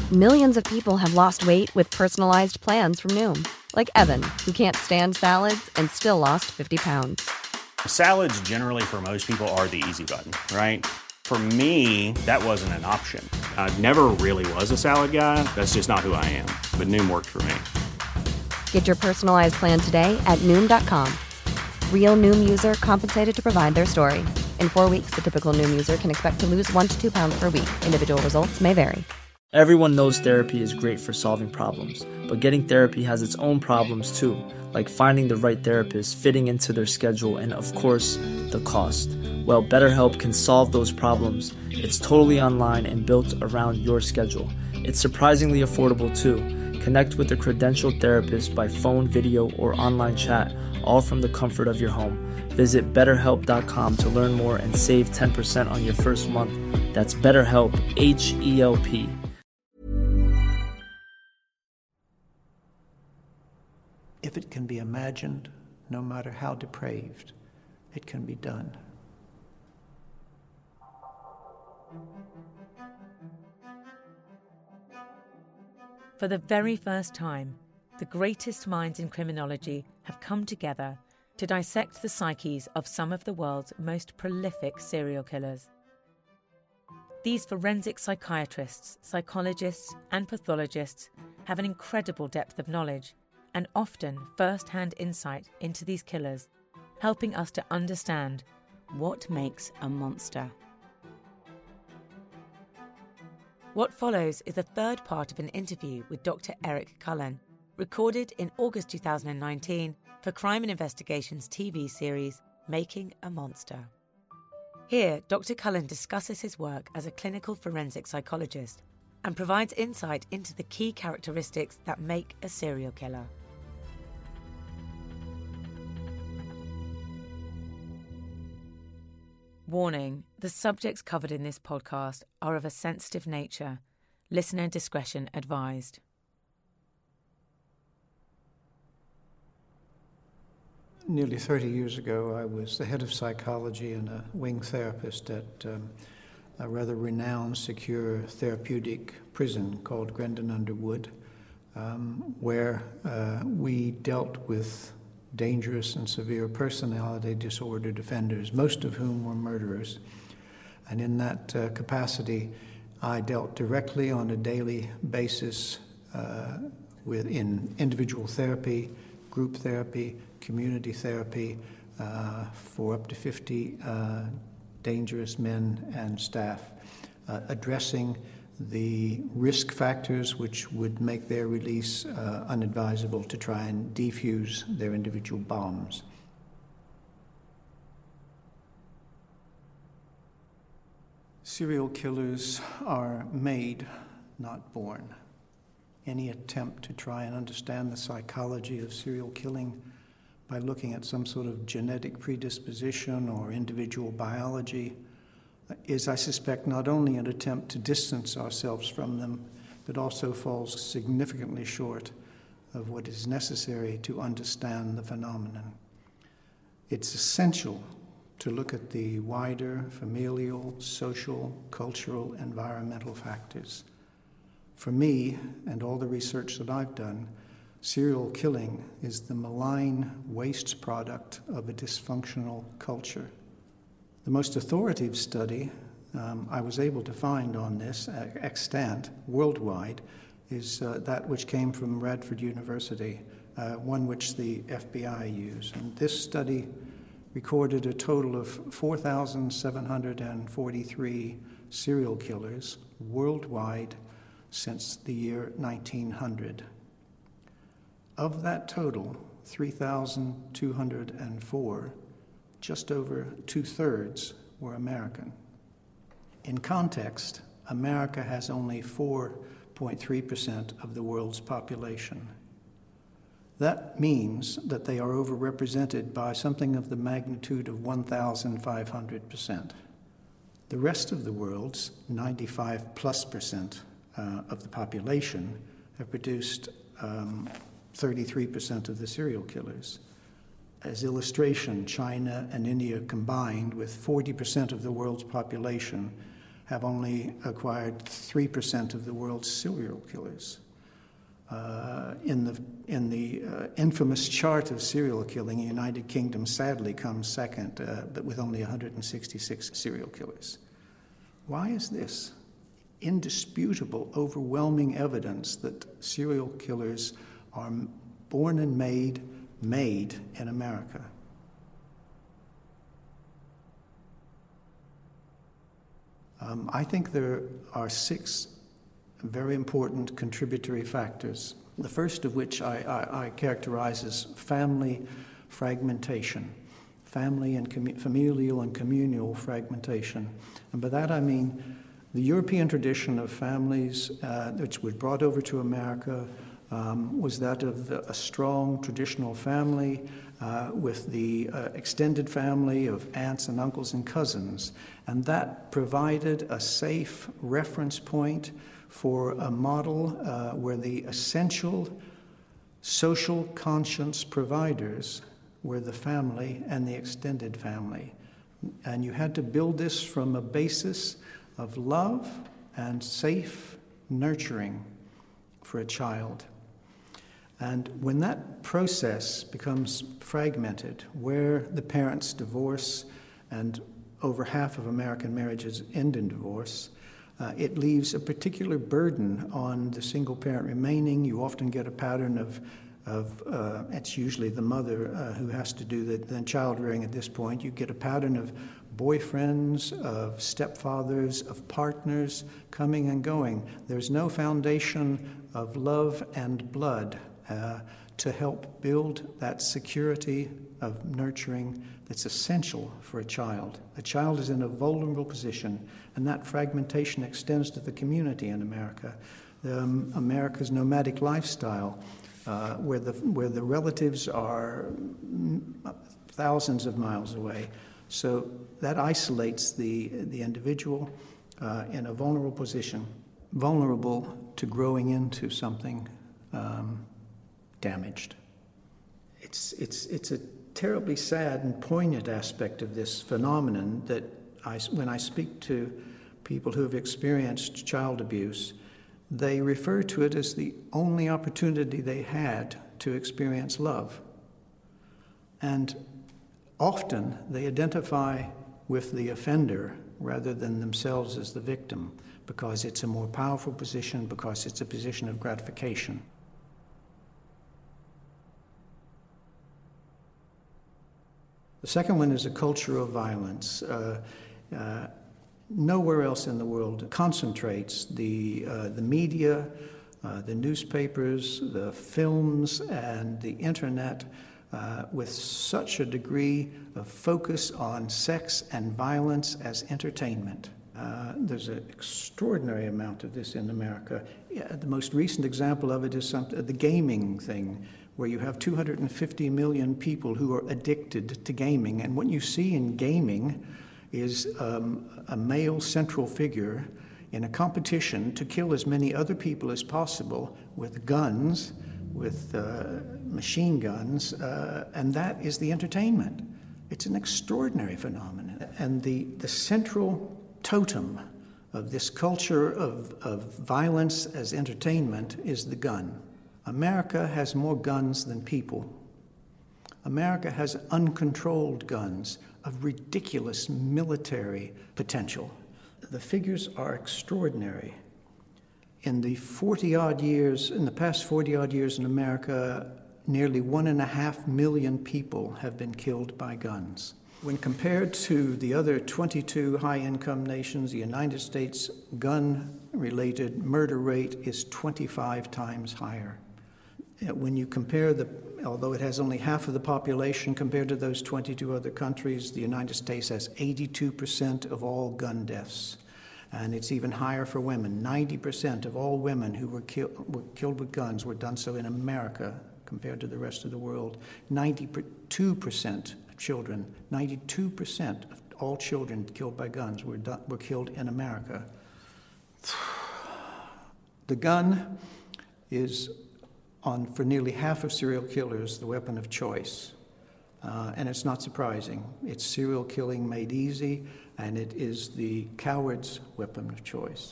Millions of people have lost weight with personalized plans from Noom. Like Evan, who can't stand salads and still lost 50 pounds. Salads generally for most people are the easy button, right? For me, that wasn't an option. I never really was a salad guy. That's just not who I am. But Noom worked for me. Get your personalized plan today at Noom.com. Real Noom user compensated to provide their story. In 4 weeks, the typical Noom user can expect to lose 1 to 2 pounds per week. Individual results may vary. Everyone knows therapy is great for solving problems, but getting therapy has its own problems too, like finding the right therapist, fitting into their schedule, and of course, the cost. Well, BetterHelp can solve those problems. It's totally online and built around your schedule. It's surprisingly affordable too. Connect with a credentialed therapist by phone, video, or online chat, all from the comfort of your home. Visit BetterHelp.com to learn more and save 10% on your first month. That's BetterHelp, H-E-L-P. If it can be imagined, no matter how depraved, it can be done. For the very first time, the greatest minds in criminology have come together to dissect the psyches of some of the world's most prolific serial killers. These forensic psychiatrists, psychologists, and pathologists have an incredible depth of knowledge and often first-hand insight into these killers, helping us to understand what makes a monster. What follows is the third part of an interview with Dr. Eric Cullen, recorded in August 2019 for Crime and Investigation's TV series Making a Monster. Here, Dr. Cullen discusses his work as a clinical forensic psychologist and provides insight into the key characteristics that make a serial killer. Warning, the subjects covered in this podcast are of a sensitive nature. Listener discretion advised. Nearly 30 years ago, I was the head of psychology and a wing therapist at a rather renowned, secure therapeutic prison called Grendon Underwood, where we dealt with dangerous and severe personality disorder offenders, most of whom were murderers. And in that capacity, I dealt directly on a daily basis in individual therapy, group therapy, community therapy for up to 50 dangerous men and staff, addressing the risk factors which would make their release unadvisable to try and defuse their individual bombs. Serial killers are made, not born. Any attempt to try and understand the psychology of serial killing by looking at some sort of genetic predisposition or individual biology is, I suspect, not only an attempt to distance ourselves from them, but also falls significantly short of what is necessary to understand the phenomenon. It's essential to look at the wider familial, social, cultural, environmental factors. For me, and all the research that I've done, serial killing is the malign waste product of a dysfunctional culture. The most authoritative study I was able to find on this extant worldwide is that which came from Radford University, one which the FBI used. And this study recorded a total of 4,743 serial killers worldwide since the year 1900. Of that total, 3,204, just over 2/3 were American. In context, America has only 4.3% of the world's population. That means that they are overrepresented by something of the magnitude of 1,500%. The rest of the world's 95+% of the population have produced 33% of the serial killers. As illustration, China and India combined, with 40% of the world's population, have only acquired 3% of the world's serial killers. In the infamous chart of serial killing, the United Kingdom sadly comes second, but with only 166 serial killers. Why is this? Indisputable, overwhelming evidence that serial killers are born and made in America. I think there are 6 very important contributory factors, the first of which I characterize as family fragmentation, family and familial and communal fragmentation. And by that I mean the European tradition of families, which was brought over to America, was that of a strong traditional family with the extended family of aunts and uncles and cousins. And that provided a safe reference point for a model where the essential social conscience providers were the family and the extended family. And you had to build this from a basis of love and safe nurturing for a child. And when that process becomes fragmented, where the parents divorce, and over half of American marriages end in divorce, it leaves a particular burden on the single parent remaining. You often get a pattern of it's usually the mother who has to do the child rearing at this point. You get a pattern of boyfriends, of stepfathers, of partners coming and going. There's no foundation of love and blood to help build that security of nurturing that's essential for a child. A child is in a vulnerable position, and that fragmentation extends to the community in America. America's nomadic lifestyle, where the relatives are thousands of miles away. So that isolates the individual in a vulnerable position, vulnerable to growing into something damaged. It's a terribly sad and poignant aspect of this phenomenon that when I speak to people who have experienced child abuse, they refer to it as the only opportunity they had to experience love. And often they identify with the offender rather than themselves as the victim, because it's a more powerful position, because it's a position of gratification. The second one is a culture of violence. Nowhere else in the world concentrates the media, the newspapers, the films, and the internet with such a degree of focus on sex and violence as entertainment. There's an extraordinary amount of this in America. The most recent example of it is the gaming thing, where you have 250 million people who are addicted to gaming. And what you see in gaming is a male central figure in a competition to kill as many other people as possible with guns, with machine guns, and that is the entertainment. It's an extraordinary phenomenon. And the central totem of this culture of violence as entertainment is the gun. America has more guns than people. America has uncontrolled guns of ridiculous military potential. The figures are extraordinary. In the past 40-odd years in America, nearly 1.5 million people have been killed by guns. When compared to the other 22 high-income nations, the United States gun-related murder rate is 25 times higher. When you compare although it has only half of the population compared to those 22 other countries, the United States has 82% of all gun deaths. And it's even higher for women. 90% of all women who were killed with guns were done so in America compared to the rest of the world. 92% of children, 92% of all children killed by guns were killed in America. The gun is, for nearly half of serial killers, the weapon of choice. And it's not surprising. It's serial killing made easy, and it is the coward's weapon of choice.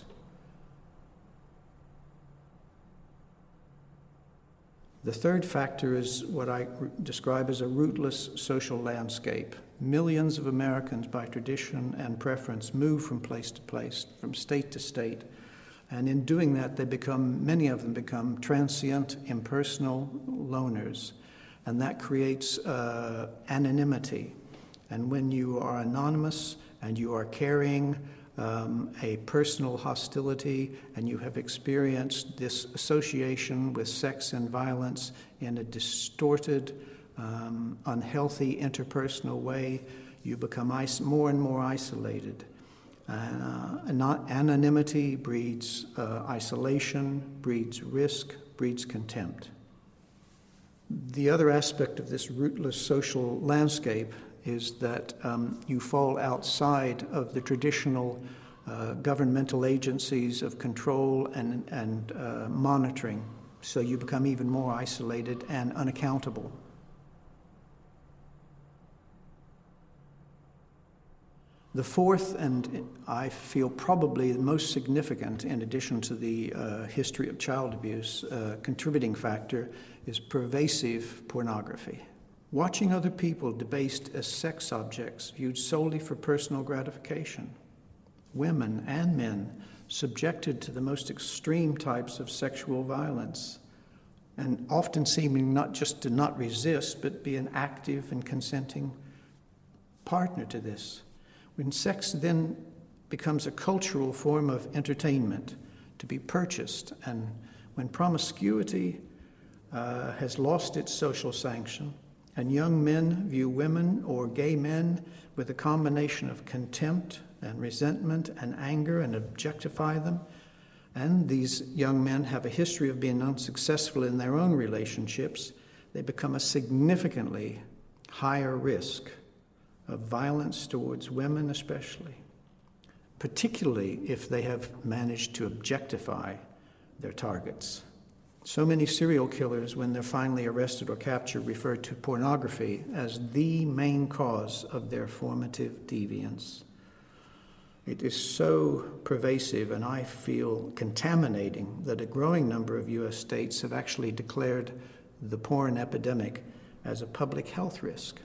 The third factor is what I describe as a rootless social landscape. Millions of Americans, by tradition and preference, move from place to place, from state to state. And in doing that, many of them become transient, impersonal loners. And that creates anonymity. And when you are anonymous and you are carrying a personal hostility, and you have experienced this association with sex and violence in a distorted, unhealthy interpersonal way, you become more and more isolated. Anonymity breeds isolation, breeds risk, breeds contempt. The other aspect of this rootless social landscape is that you fall outside of the traditional governmental agencies of control and monitoring, so you become even more isolated and unaccountable. The fourth, and I feel probably the most significant, in addition to the history of child abuse, contributing factor, is pervasive pornography. Watching other people debased as sex objects viewed solely for personal gratification. Women and men subjected to the most extreme types of sexual violence, and often seeming not just to not resist, but be an active and consenting partner to this. When sex then becomes a cultural form of entertainment to be purchased, and when promiscuity has lost its social sanction, and young men view women or gay men with a combination of contempt and resentment and anger and objectify them, and these young men have a history of being unsuccessful in their own relationships, they become a significantly higher risk of violence towards women especially, particularly if they have managed to objectify their targets. So many serial killers, when they're finally arrested or captured, refer to pornography as the main cause of their formative deviance. It is so pervasive, and I feel contaminating, that a growing number of U.S. states have actually declared the porn epidemic as a public health risk.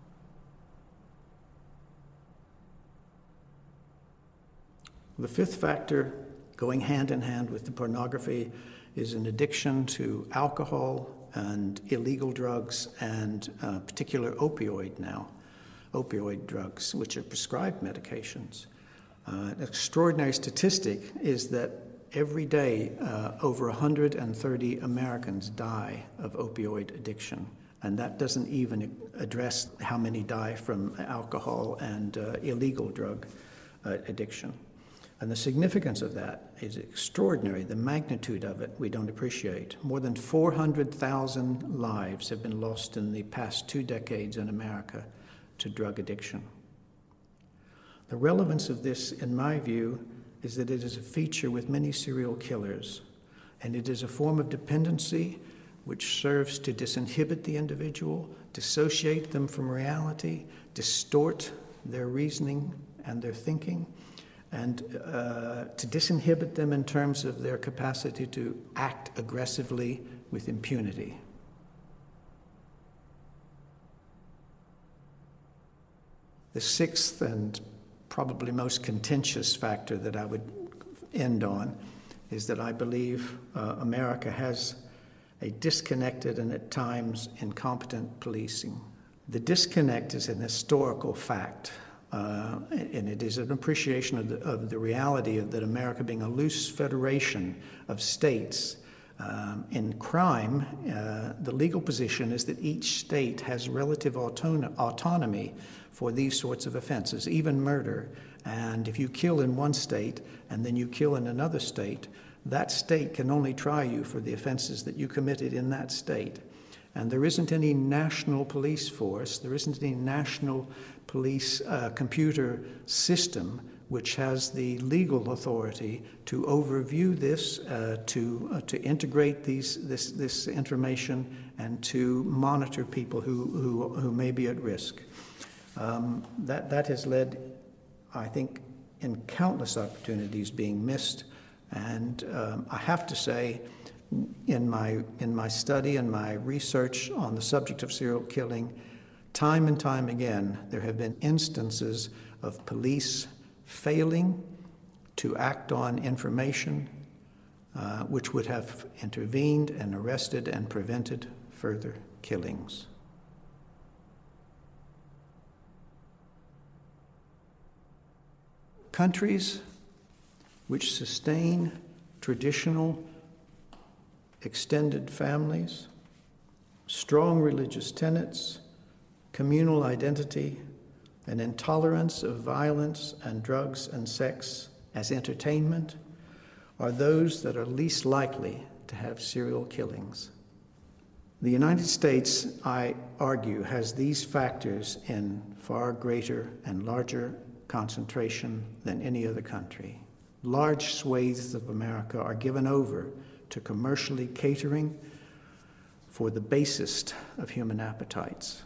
The fifth factor, going hand in hand with the pornography, is an addiction to alcohol and illegal drugs, and particular opioid drugs, which are prescribed medications. An extraordinary statistic is that every day over 130 Americans die of opioid addiction, and that doesn't even address how many die from alcohol and illegal drug addiction. And the significance of that is extraordinary. The magnitude of it we don't appreciate. More than 400,000 lives have been lost in the past 2 decades in America to drug addiction. The relevance of this, in my view, is that it is a feature with many serial killers, and it is a form of dependency which serves to disinhibit the individual, dissociate them from reality, distort their reasoning and their thinking, and to disinhibit them in terms of their capacity to act aggressively with impunity. The sixth and probably most contentious factor that I would end on is that I believe America has a disconnected and at times incompetent policing. The disconnect is an historical fact. And it is an appreciation of the reality of that America being a loose federation of states. In crime, the legal position is that each state has relative autonomy for these sorts of offenses, even murder. And if you kill in one state and then you kill in another state, that state can only try you for the offenses that you committed in that state. And there isn't any national police force, there isn't any national police computer system which has the legal authority to overview this, to integrate this information, and to monitor people who may be at risk. That has led, I think, in countless opportunities being missed. And I have to say, in my study and my research on the subject of serial killing, time and time again, there have been instances of police failing to act on information which would have intervened and arrested and prevented further killings. Countries which sustain traditional extended families, strong religious tenets, communal identity, an intolerance of violence and drugs and sex as entertainment are those that are least likely to have serial killings. The United States, I argue, has these factors in far greater and larger concentration than any other country. Large swathes of America are given over to commercially catering for the basest of human appetites.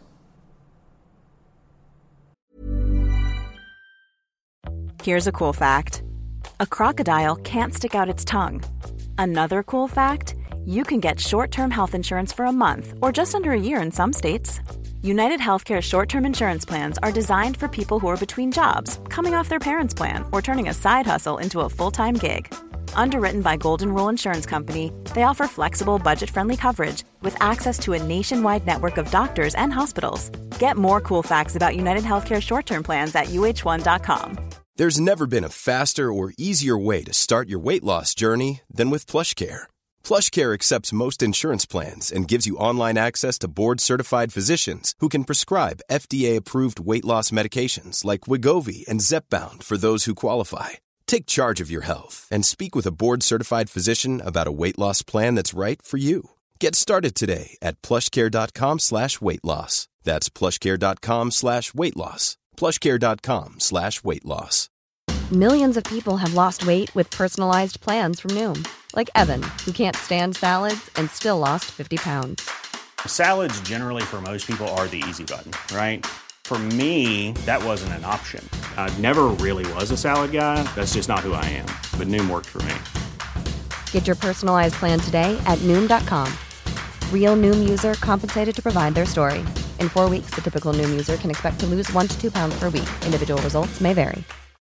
Here's a cool fact. A crocodile can't stick out its tongue. Another cool fact, you can get short-term health insurance for a month or just under a year in some states. United Healthcare short-term insurance plans are designed for people who are between jobs, coming off their parents' plan, or turning a side hustle into a full-time gig. Underwritten by Golden Rule Insurance Company, they offer flexible, budget-friendly coverage with access to a nationwide network of doctors and hospitals. Get more cool facts about United Healthcare short-term plans at uh1.com. There's never been a faster or easier way to start your weight loss journey than with PlushCare. PlushCare accepts most insurance plans and gives you online access to board-certified physicians who can prescribe FDA-approved weight loss medications like Wegovy and Zepbound for those who qualify. Take charge of your health and speak with a board-certified physician about a weight loss plan that's right for you. Get started today at plushcare.com/weight loss. That's plushcare.com/weight loss. plushcare.com/weight loss. Millions of people have lost weight with personalized plans from Noom. Like Evan, who can't stand salads and still lost 50 pounds. Salads generally for most people are the easy button, right? For me, that wasn't an option. I never really was a salad guy. That's just not who I am. But Noom worked for me. Get your personalized plan today at Noom.com. Real Noom user compensated to provide their story. In 4 weeks, the typical Noom user can expect to lose 1 to 2 pounds per week. Individual results may vary.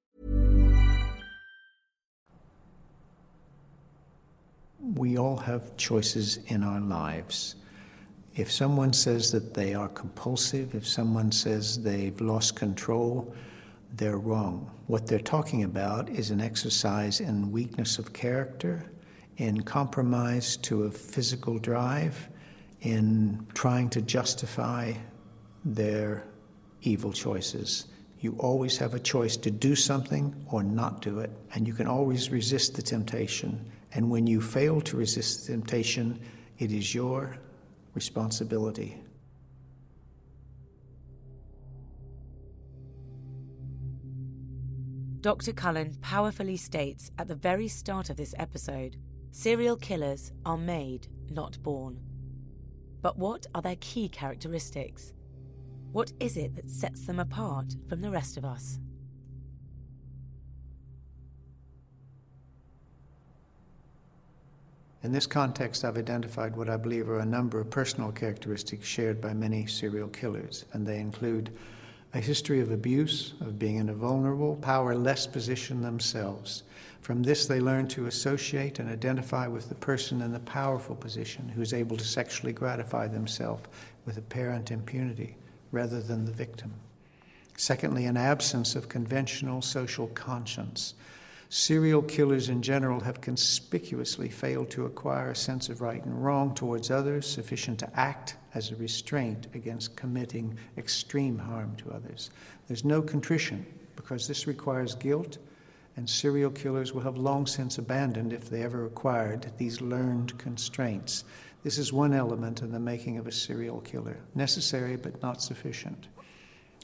We all have choices in our lives. If someone says that they are compulsive, if someone says they've lost control, they're wrong. What they're talking about is an exercise in weakness of character, in compromise to a physical drive, in trying to justify their evil choices. You always have a choice to do something or not do it, and you can always resist the temptation. And when you fail to resist the temptation, it is your responsibility. Dr. Cullen powerfully states at the very start of this episode, serial killers are made, not born. But what are their key characteristics? What is it that sets them apart from the rest of us? In this context, I've identified what I believe are a number of personal characteristics shared by many serial killers, and they include a history of abuse, of being in a vulnerable, powerless position themselves. From this, they learn to associate and identify with the person in the powerful position who is able to sexually gratify themselves with apparent impunity rather than the victim. Secondly, an absence of conventional social conscience. Serial killers in general have conspicuously failed to acquire a sense of right and wrong towards others sufficient to act as a restraint against committing extreme harm to others. There's no contrition because this requires guilt, and serial killers will have long since abandoned, if they ever acquired, these learned constraints. This is one element in the making of a serial killer, necessary but not sufficient.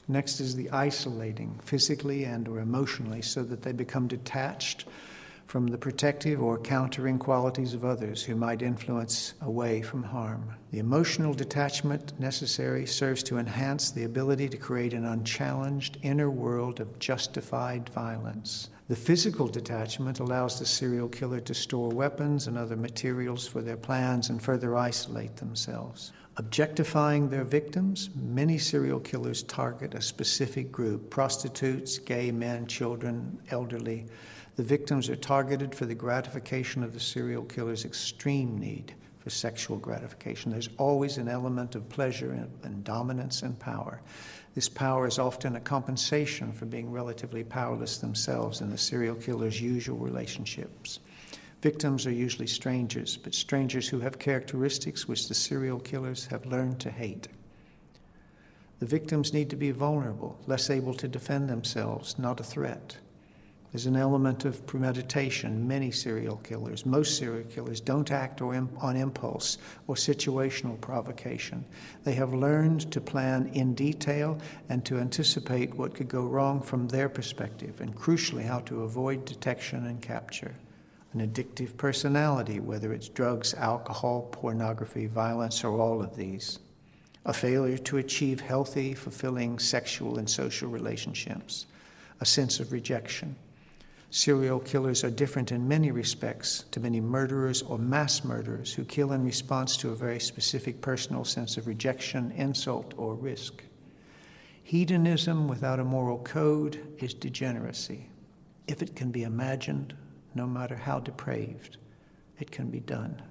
Next is the isolating, physically and or emotionally, so that they become detached from the protective or countering qualities of others who might influence away from harm. The emotional detachment necessary serves to enhance the ability to create an unchallenged inner world of justified violence. The physical detachment allows the serial killer to store weapons and other materials for their plans and further isolate themselves. Objectifying their victims, many serial killers target a specific group: prostitutes, gay men, children, elderly. The victims are targeted for the gratification of the serial killer's extreme need for sexual gratification. There's always an element of pleasure and dominance and power. This power is often a compensation for being relatively powerless themselves in the serial killer's usual relationships. Victims are usually strangers, but strangers who have characteristics which the serial killers have learned to hate. The victims need to be vulnerable, less able to defend themselves, not a threat. There's an element of premeditation. Most serial killers don't act on impulse or situational provocation. They have learned to plan in detail and to anticipate what could go wrong from their perspective, and crucially, how to avoid detection and capture. An addictive personality, whether it's drugs, alcohol, pornography, violence, or all of these. A failure to achieve healthy, fulfilling sexual and social relationships. A sense of rejection. Serial killers are different in many respects to many murderers or mass murderers who kill in response to a very specific personal sense of rejection, insult, or risk. Hedonism without a moral code is degeneracy. If it can be imagined, no matter how depraved, it can be done.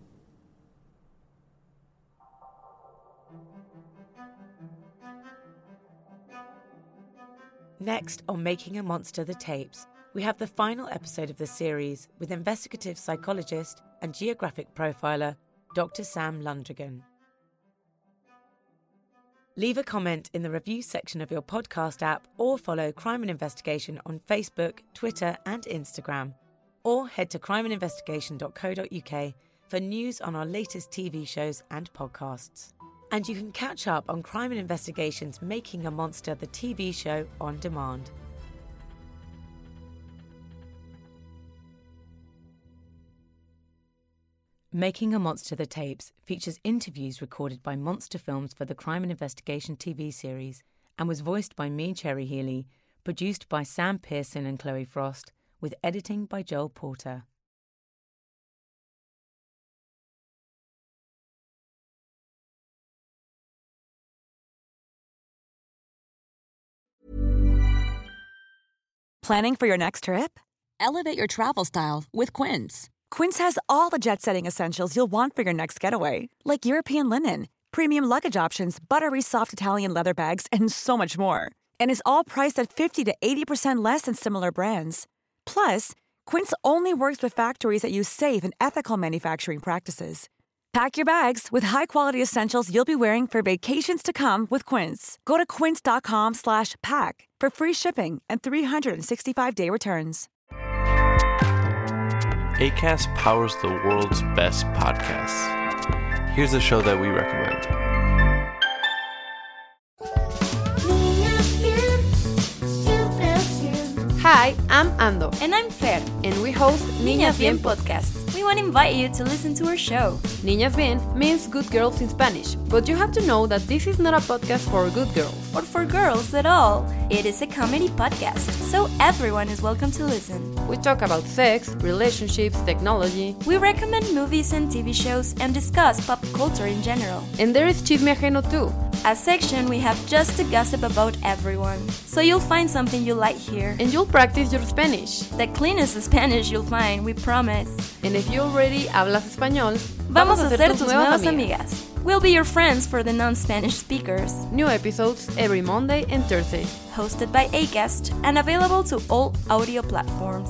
Next on Making a Monster: The Tapes, we have the final episode of the series with investigative psychologist and geographic profiler Dr. Sam Lundragan. Leave a comment in the review section of your podcast app, or follow Crime and Investigation on Facebook, Twitter and Instagram, or head to crimeandinvestigation.co.uk for news on our latest TV shows and podcasts. And you can catch up on Crime and Investigation's Making a Monster: The TV show on demand. Making a Monster: The Tapes features interviews recorded by Monster Films for the Crime and Investigation TV series and was voiced by me, Cherry Healey, produced by Sam Pearson and Chloe Frost, with editing by Joel Porter. Planning for your next trip? Elevate your travel style with Quince. Quince has all the jet-setting essentials you'll want for your next getaway, like European linen, premium luggage options, buttery soft Italian leather bags, and so much more. And is all priced at 50 to 80% less than similar brands. Plus, Quince only works with factories that use safe and ethical manufacturing practices. Pack your bags with high-quality essentials you'll be wearing for vacations to come with Quince. Go to quince.com/pack for free shipping and 365-day returns. Acast powers the world's best podcasts. Here's a show that we recommend. Hi, I'm Ando. And I'm Fer. And we host Niñas Bien Podcast. We want to invite you to listen to our show. Niñas Bien means good girls in Spanish, but you have to know that this is not a podcast for good girls. Or for girls at all. It is a comedy podcast, so everyone is welcome to listen. We talk about sex, relationships, technology. We recommend movies and TV shows and discuss pop culture in general. And there is Chisme Ajeno too, a section we have just to gossip about everyone. So you'll find something you like here. And you'll practice your Spanish. The cleanest Spanish you'll find, we promise. And if you already hablas español, vamos a ser tus nuevas amigas. We'll be your friends for the non-Spanish speakers. New episodes every Monday and Thursday. Hosted by Acast and available to all audio platforms.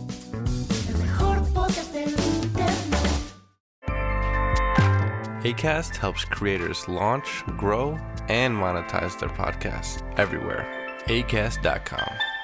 Acast helps creators launch, grow, and monetize their podcasts everywhere. Acast.com.